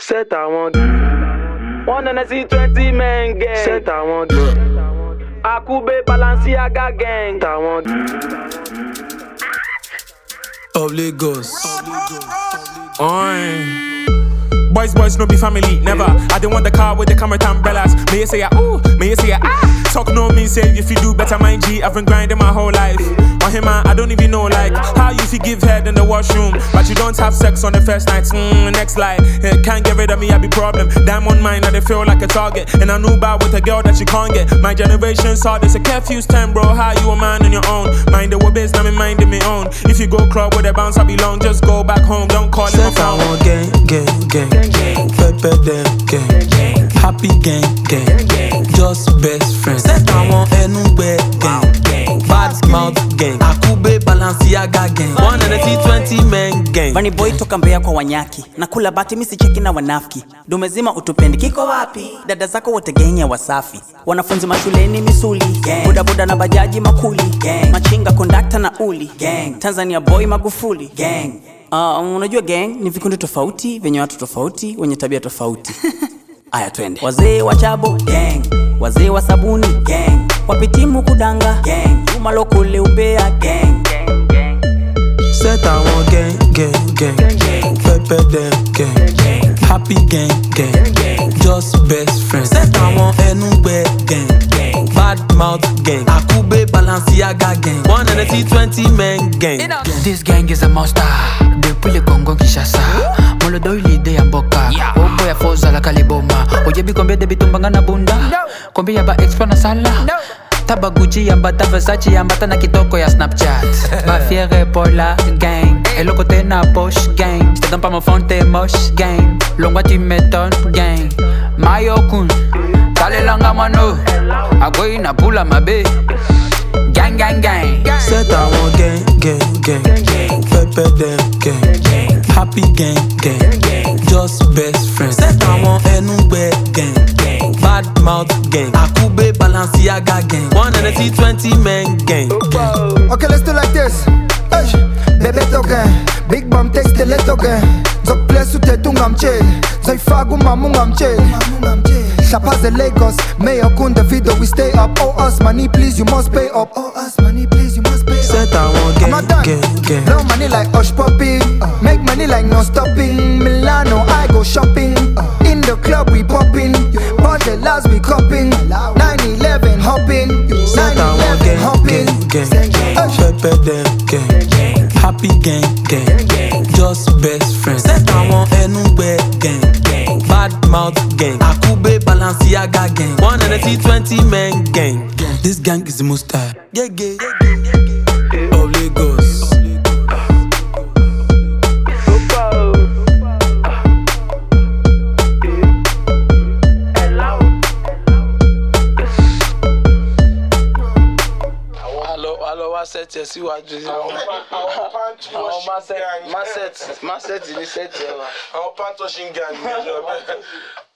Set I want. One and I see 20 men gang. Set I want. Akube Balenciaga gang. I want. Of Lagos. Boys, no be family, never. I don't want the car with the camera and umbrellas. May you say ooh, may you say Talk no me say if you do better, mind G. I've been grinding my whole life. On him, I don't even know like how you feel give head in the washroom, but you don't have sex on the first night. Next lie, can't get rid of me, I be problem. Damn on mine, I they feel like a target. And I knew about with a girl that you can't get. My generation saw this a curfew's time, bro. How you a man on your own? Mind the biz, now me minding me own. If you go club with a bounce, I belong. Just go back home, don't call him a phone. Gang, Pepe them, gang, happy gang, just best friends. Set I want anywhere, gang, bad mouth gang, Akube Balenciaga gang, 120 men gang. Bunny boy toka Mbeya kwa Wanyaki, nakula bati misi cheki na wanafiki. Dumezima utupendi kiko wapi? Dada zako wote gang ya Wasafi. Wanafunzi mashuleni misuli, boda boda na bajaji makuli, machinga kondakta na uli, Tanzania boy Magufuli, unajua gang ni vikundi tofauti, venye watu tofauti, wenye tabia tofauti. Aya twende. Wazee wa chabo gang, wazee wa sabuni gang, wapitimu kudanga gang, Juma lokole Umbea gang. Set I want gang, Pepe them, gang, happy gang, just best friends. Set I want anywhere, gang, bad mouth gang, Akube Balenciaga gang, 120 men gang. This gang is a monster. Depuis le Congo Kinshasa, Molo doi l'idée ya mboka. Obo ya foza la kaliboma. Ojebi combien de bitumbanga na bunda? Combien ya ba expo na sala? Taba Gucci yamba ta Versace yamba ta na kitoko ya Snapchat. Ba fiere pour la gang. Et le côté na poche gang. J'te donne pas mon phone t'es moche gang. Longwa tu m'étonnes gang. Mayo kun, tale langa mano. Agoi na pula mabe. Gang. Set I want gang, Pepe them, gang, happy gang, just best friends. Set I want anywhere, gang, bad mouth gang, Akube Balenciaga gang, 120 men gang. Okay, let's do like this. Bebe token, big bomb takes the little gang. Zok place u te tungam chill, zoi fagu mamungam chill. Chapas de Lagos, Mayor Kun the video, we stay up. Oh us money, please you must pay up. Oh us money, please you must pay up. Set I want gang. Blow money like Hush Puppy, make money like no stopping. Milano, I go shopping. In the club we popping, Bordellas we copping. 9/11 hopping, 9/11 hopping. Pepe them, gang, happy gang, just best friends. Set I want anywhere, gang, bad mouth gang, Akube Balenciaga gang, 120 men gang. This gang is the most tired. Of Lagos. Hello, I said to see what you do. My set,